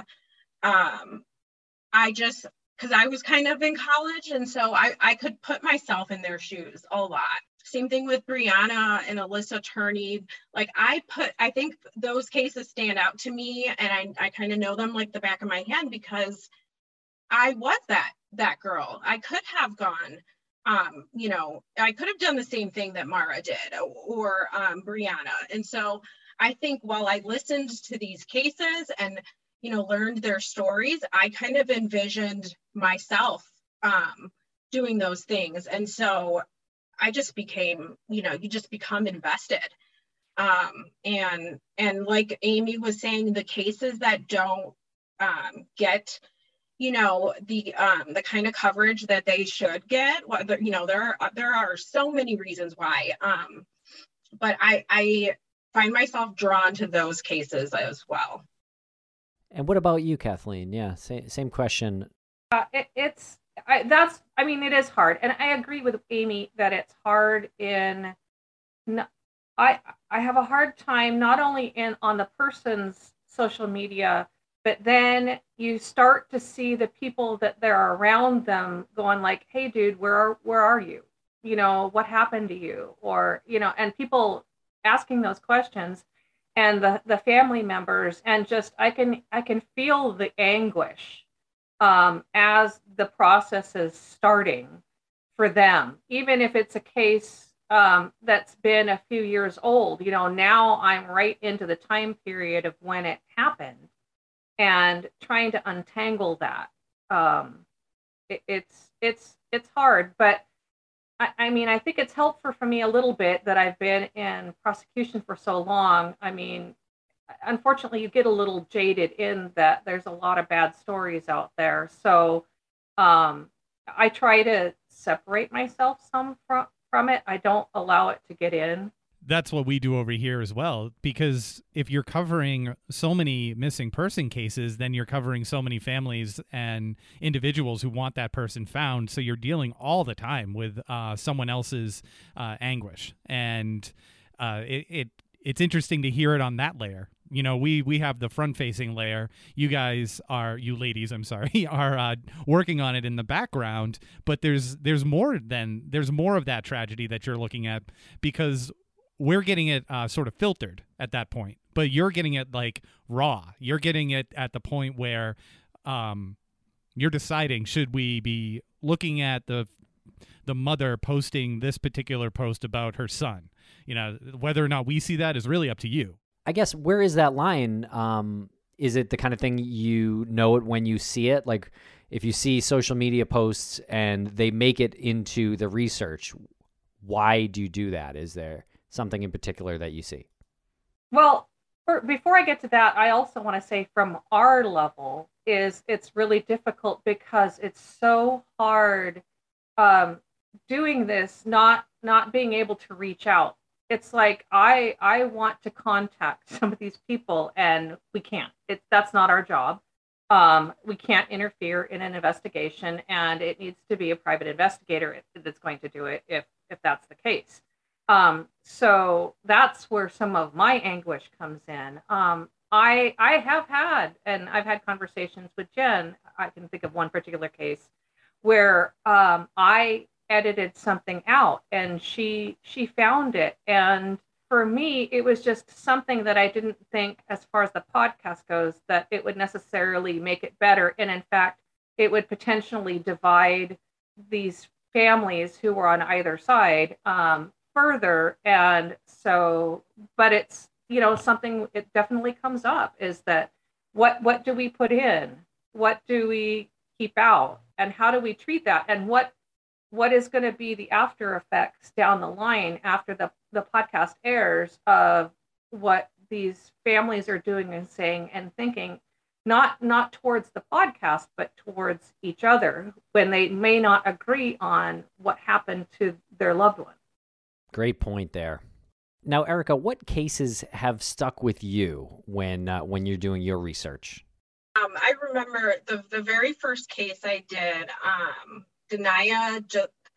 because I was kind of in college, and so I could put myself in their shoes a lot. Same thing with Brianna and Alyssa Turney. Like I think those cases stand out to me, and I kind of know them like the back of my hand because I was that girl. I could have gone, I could have done the same thing that Mara did, or Brianna. And so I think while I listened to these cases and, learned their stories, I kind of envisioned myself doing those things. And so I just became, you just become invested. And like Amy was saying, the cases that don't get, the kind of coverage that they should get, there are so many reasons why. But I find myself drawn to those cases as well. And what about you, Kathleen? Yeah, same question. It is hard. And I agree with Amy that it's hard I have a hard time not only on the person's social media, but then you start to see the people that they're around them going like, hey dude, where are you? What happened to you? Or, and people asking those questions, and the family members, and just I can feel the anguish as the process is starting for them, even if it's a case that's been a few years old. Now I'm right into the time period of when it happened, and trying to untangle that. It's hard, but I think it's helpful for me a little bit that I've been in prosecution for so long. Unfortunately, you get a little jaded in that there's a lot of bad stories out there. So I try to separate myself some from it. I don't allow it to get in. That's what we do over here as well, because if you're covering so many missing person cases, then you're covering so many families and individuals who want that person found. So you're dealing all the time with someone else's anguish. And it's interesting to hear it on that layer. We have the front-facing layer. You ladies, are working on it in the background. But there's more of that tragedy that you're looking at, because we're getting it sort of filtered at that point, but you're getting it like raw. You're getting it at the point where you're deciding, should we be looking at the mother posting this particular post about her son? Whether or not we see that is really up to you. I guess, where is that line? Is it the kind of thing it when you see it? Like if you see social media posts and they make it into the research, why do you do that? Is there something in particular that you see? Well, before I get to that, I also want to say from our level it's really difficult because it's so hard doing this, not being able to reach out. It's like I want to contact some of these people and we can't. That's not our job. We can't interfere in an investigation, and it needs to be a private investigator that's going to do it if that's the case. So that's where some of my anguish comes in. I have had, and I've had conversations with Jen. I can think of one particular case where I edited something out and she found it. And for me, it was just something that I didn't think, as far as the podcast goes, that it would necessarily make it better. And in fact, it would potentially divide these families who were on either side further. And so, but it's, something, it definitely comes up, is that what do we put in? What do we keep out? And how do we treat that? And what is going to be the after effects down the line after the podcast airs of what these families are doing and saying and thinking, not towards the podcast, but towards each other, when they may not agree on what happened to their loved one. Great point there. Now, Erica, what cases have stuck with you when you're doing your research? I remember the very first case I did, Denia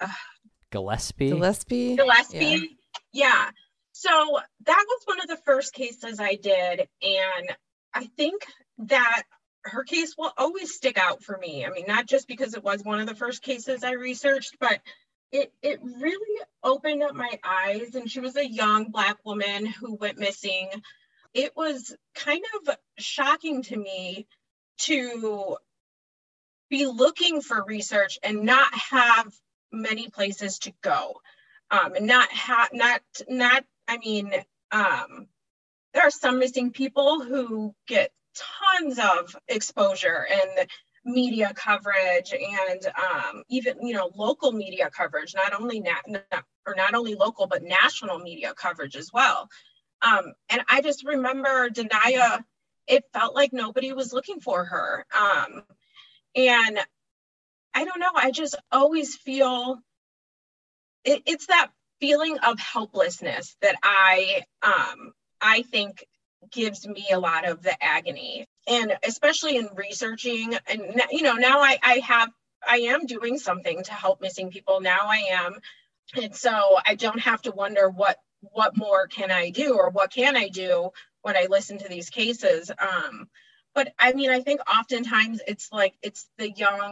Gillespie. Yeah. So that was one of the first cases I did. And I think that her case will always stick out for me. I mean, not just because it was one of the first cases I researched, but it really opened up my eyes. And she was a young Black woman who went missing. It was kind of shocking to me to be looking for research and not have many places to go. And there are some missing people who get tons of exposure and media coverage, and even local media coverage, not only local but national media coverage as well. And I just remember Denaya, it felt like nobody was looking for her. And I don't know, I just always feel it's that feeling of helplessness that I think gives me a lot of the agony. And especially in researching, and now I am doing something to help missing people. Now I am. And so I don't have to wonder what more can I do, or what can I do when I listen to these cases. But I mean, I think oftentimes it's the young,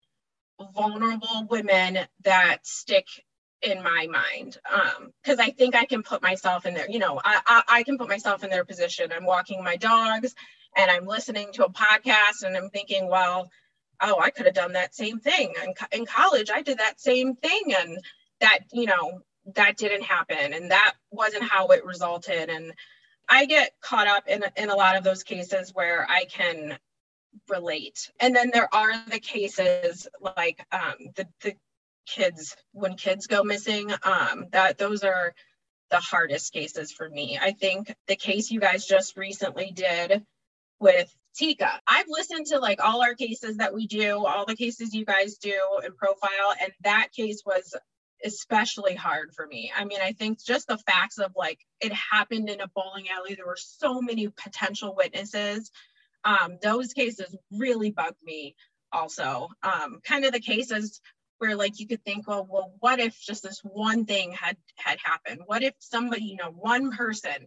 vulnerable women that stick in my mind, because I think I can put myself in there. I can put myself in their position. I'm walking my dogs and I'm listening to a podcast and I'm thinking, well, I could have done that same thing in college. I did that same thing, and that didn't happen, and that wasn't how it resulted. And I get caught up in a lot of those cases where I can relate. And then there are the cases like the kids, when kids go missing, those are the hardest cases for me. I think the case you guys just recently did with Tika, I've listened to all our cases that we do, all the cases you guys do in Profile, and that case was especially hard for me. I mean, I think just the facts of it happened in a bowling alley. There were so many potential witnesses. Those cases really bugged me also. Kind of the cases where you could think, well, what if just this one thing had happened? What if somebody, one person,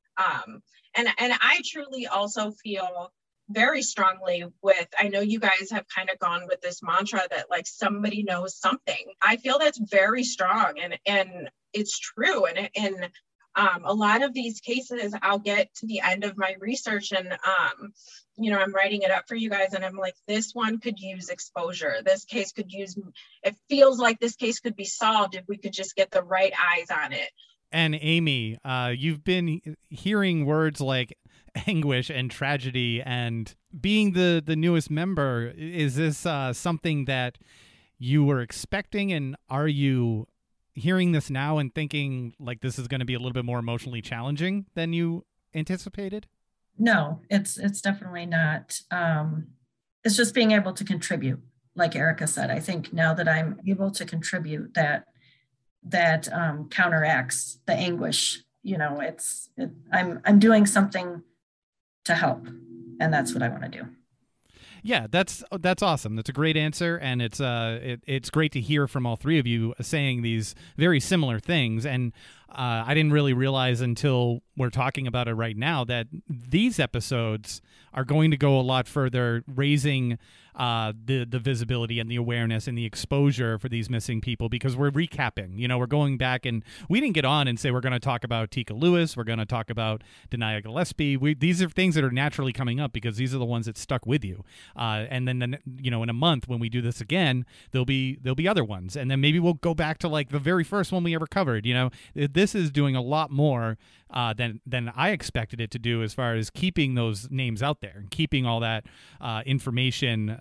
and I truly also feel very strongly with, I know you guys have kind of gone with this mantra that somebody knows something. I feel that's very strong, and it's true. And a lot of these cases, I'll get to the end of my research and, I'm writing it up for you guys, and I'm like, this one could use exposure. This case could use, it feels like this case could be solved if we could just get the right eyes on it. And Amy, you've been hearing words like anguish and tragedy, and being the newest member, is this something that you were expecting, and are you hearing this now and thinking this is going to be a little bit more emotionally challenging than you anticipated? No, it's definitely not. It's just being able to contribute. Like Erica said, I think now that I'm able to contribute, that counteracts the anguish. I'm doing something to help, and that's what I want to do. Yeah, that's awesome. That's a great answer, and it's great to hear from all three of you saying these very similar things. And I didn't really realize until we're talking about it right now that these episodes are going to go a lot further, raising the visibility and the awareness and the exposure for these missing people, because we're recapping. We're going back, and we didn't get on and say we're going to talk about Tika Lewis, we're going to talk about Denaya Gillespie. These are things that are naturally coming up because these are the ones that stuck with you. And then in a month when we do this again, there'll be other ones, and then maybe we'll go back to the very first one we ever covered. This is doing a lot more than I expected it to do, as far as keeping those names out there and keeping all that information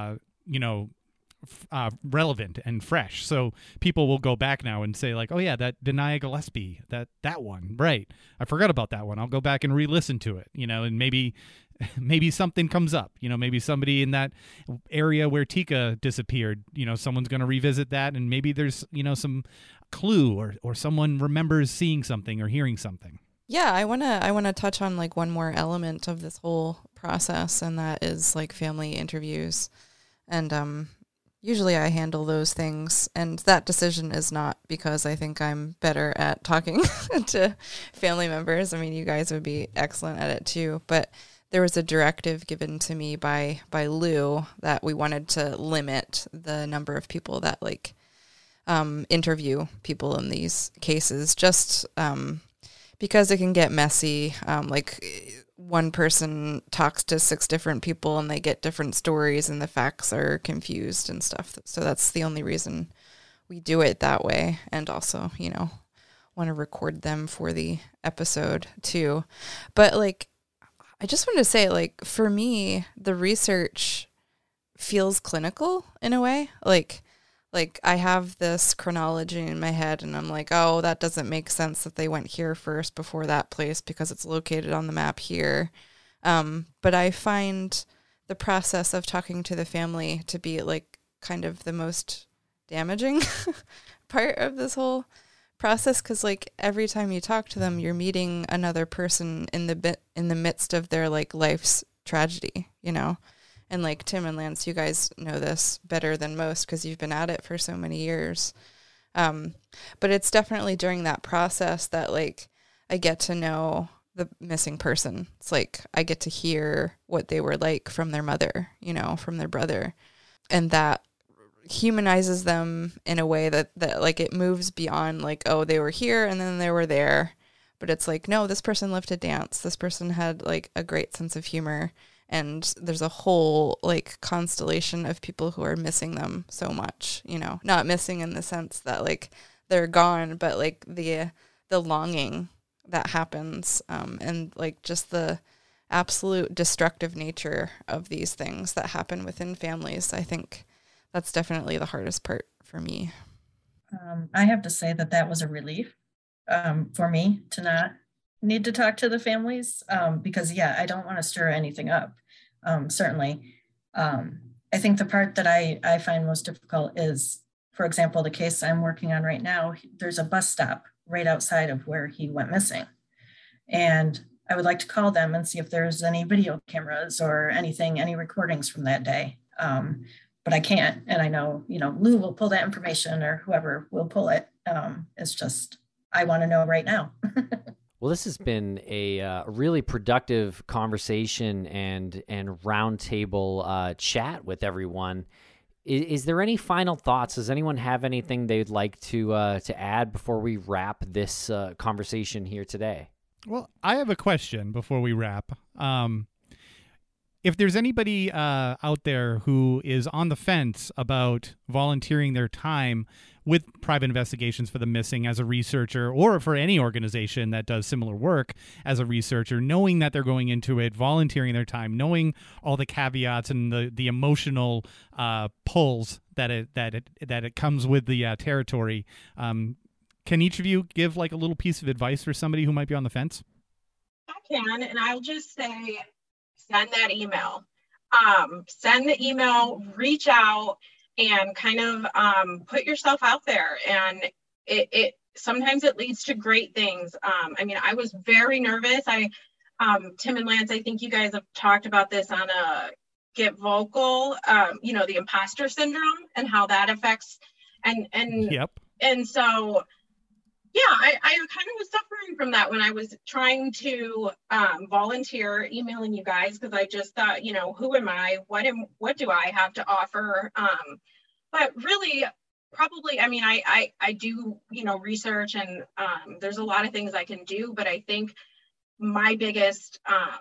relevant and fresh, so people will go back now and say oh yeah, that Denaya Gillespie, that one, right, I forgot about that one, I'll go back and re-listen to it, and maybe something comes up, maybe somebody in that area where Tika disappeared, someone's going to revisit that, and maybe there's some clue or someone remembers seeing something or hearing something. Yeah, I wanna touch on one more element of this whole process, and that is family interviews. And usually I handle those things, and that decision is not because I think I'm better at talking to family members. I mean, you guys would be excellent at it too, but there was a directive given to me by Lou that we wanted to limit the number of people that interview people in these cases, just because it can get messy. Like one person talks to 6 different people and they get different stories and the facts are confused and stuff. So that's the only reason we do it that way. And also, you know, want to record them for the episode too. But like, I just wanted to say, like, for me, the research feels clinical in a way. Like I have this chronology in my head and I'm like, oh, that doesn't make sense that they went here first before that place because it's located on the map here. But I find the process of talking to the family to be like kind of the most damaging part of this whole process, because like every time you talk to them, you're meeting another person in the midst of their like life's tragedy, you know. And like Tim and Lance, you guys know this better than most because you've been at it for so many years. But it's definitely during that process that like I get to know the missing person. It's like I get to hear what they were like from their mother, you know, from their brother. And that humanizes them in a way that like it moves beyond like, oh, they were here and then they were there. But it's like, no, this person lived to dance. This person had like a great sense of humor. And there's a whole like constellation of people who are missing them so much, you know, not missing in the sense that like they're gone, but like the longing that happens, and like just the absolute destructive nature of these things that happen within families. I think that's definitely the hardest part for me. I have to say that was a relief for me to not need to talk to the families, because I don't want to stir anything up. Certainly. I think the part that I find most difficult is, for example, the case I'm working on right now, there's a bus stop right outside of where he went missing. And I would like to call them and see if there's any video cameras or anything, any recordings from that day. But I can't. And I know, you know, Lou will pull that information or whoever will pull it. It's just, I want to know right now. Well, this has been a really productive conversation and roundtable chat with everyone. Is there any final thoughts? Does anyone have anything they'd like to add before we wrap this conversation here today? Well, I have a question before we wrap. If there's anybody out there who is on the fence about volunteering their time with private investigations for the missing as a researcher, or for any organization that does similar work as a researcher, knowing that they're going into it, volunteering their time, knowing all the caveats and the emotional pulls that it comes with the territory, can each of you give like a little piece of advice for somebody who might be on the fence? I can, and I'll just say, send that email. Send the email, reach out, and kind of put yourself out there. And it sometimes it leads to great things. I mean, I was very nervous. Tim and Lance, I think you guys have talked about this on a Get Vocal, you know, the imposter syndrome and how that affects and yep. And so yeah, I kind of was suffering from that when I was trying to volunteer, emailing you guys, because I just thought, you know, who am I? What do I have to offer? But really, probably, I mean, I do, you know, research, and there's a lot of things I can do, but I think my biggest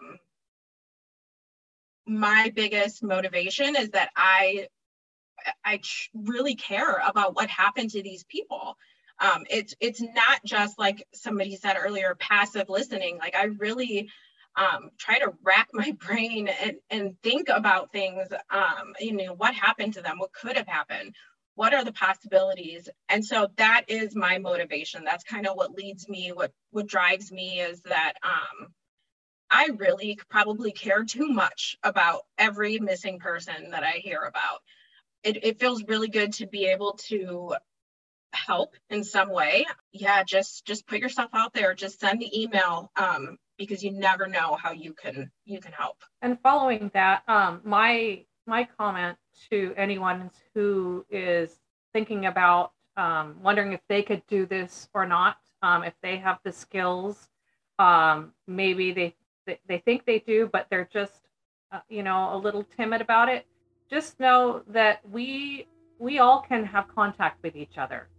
motivation is that I really care about what happened to these people. It's not just like somebody said earlier, passive listening. Like I really try to rack my brain and think about things, you know, what happened to them, what could have happened, what are the possibilities. And so that is my motivation. That's kind of what leads me, what drives me, is that I really probably care too much about every missing person that I hear about. It feels really good to be able to help in some way. Yeah, just put yourself out there. Just send the email, because you never know how you can help. And following that, my comment to anyone who is thinking about wondering if they could do this or not, if they have the skills, maybe they think they do, but they're just you know, a little timid about it. Just know that we all can have contact with each other.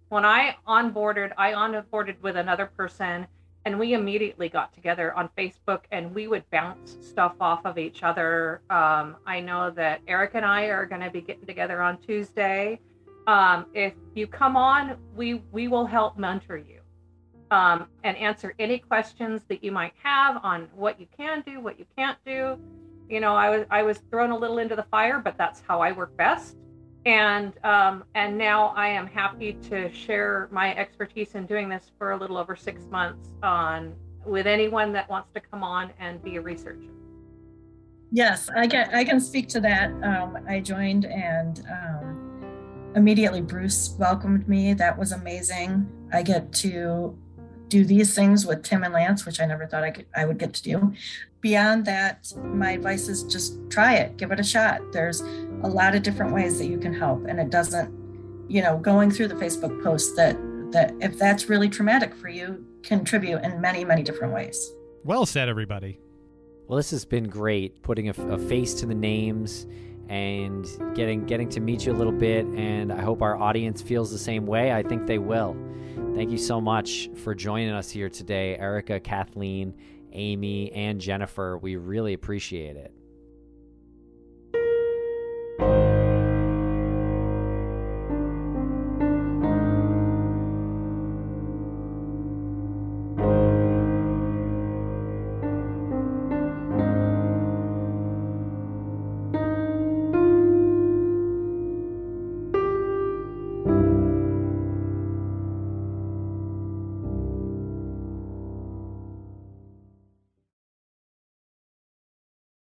When I onboarded with another person, and we immediately got together on Facebook, and we would bounce stuff off of each other. I know that Eric and I are going to be getting together on Tuesday. If you come on, we will help mentor you and answer any questions that you might have on what you can do, what you can't do. You know, I was thrown a little into the fire, but that's how I work best. And now I am happy to share my expertise in doing this for a little over 6 months with anyone that wants to come on and be a researcher. Yes, I can speak to that. I joined and immediately Bruce welcomed me. That was amazing. I get to do these things with Tim and Lance, which I never thought I would get to do. Beyond that, my advice is just try it, give it a shot. There's a lot of different ways that you can help, and it doesn't, going through the Facebook posts that if that's really traumatic for you, contribute in many, many different ways. Well said, everybody. Well, this has been great, putting a face to the names and getting to meet you a little bit, and I hope our audience feels the same way. I think they will. Thank you so much for joining us here today, Erica, Kathleen, Amy, and Jennifer. We really appreciate it.